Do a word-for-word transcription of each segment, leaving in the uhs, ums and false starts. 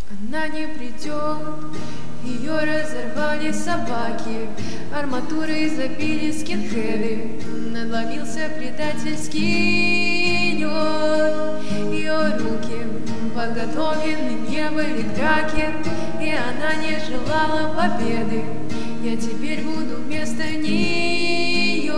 Она не придет, ее разорвали собаки, арматурой забили скинхеды, надломился предательский лед. Ее руки подготовлены не были к драке, и она не желала победы. Я теперь буду вместо нее.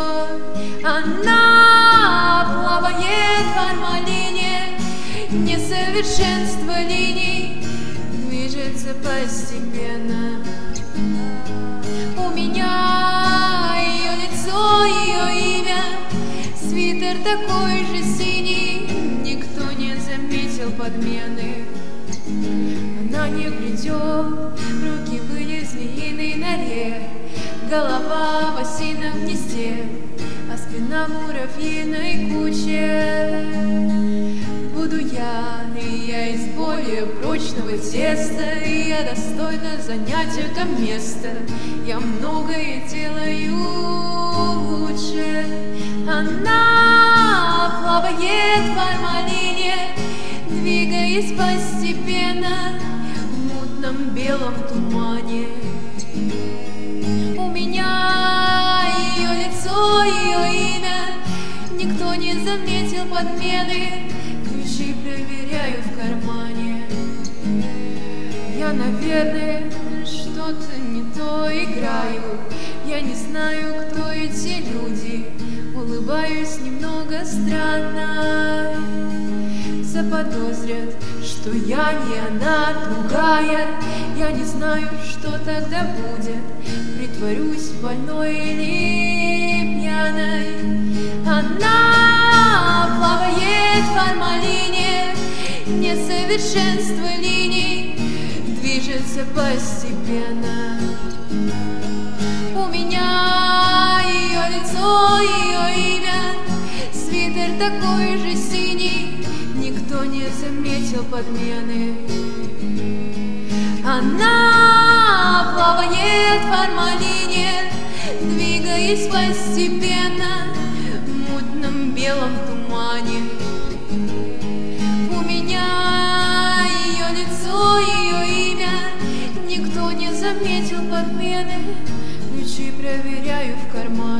Она плавает в формалине, несовершенство линий движется постепенно. У меня ее лицо, ее имя, свитер такой же синий, никто не заметил подмены. Она не придет, руки были в змеиной норе, голова в осином гнезде, а спина в муравьиной куче. Буду я, и я из более прочного теста, и я достойна занять это место. Я многое делаю лучше. Она плавает в формалине, двигаясь постепенно в мутном белом тумане. У меня ее лицо, ее имя, никто не заметил подмены, ключи проверяю в кармане. Я, наверное, что-то не то играю, я не знаю, кто эти люди, улыбаюсь немного странно. Заподозрят, что я не она, другая, я не знаю, что тогда будет, притворюсь больной или пьяной. Она плавает в формалине, несовершенство линий движется постепенно. У меня ее лицо, ее имя, свитер такой же синий, никто не заметил подмены. Она плавает в формалине, двигаясь постепенно в мутном белом тумане. У меня ее лицо, ее имя, никто не заметил подмены, ключи проверяю в кармане.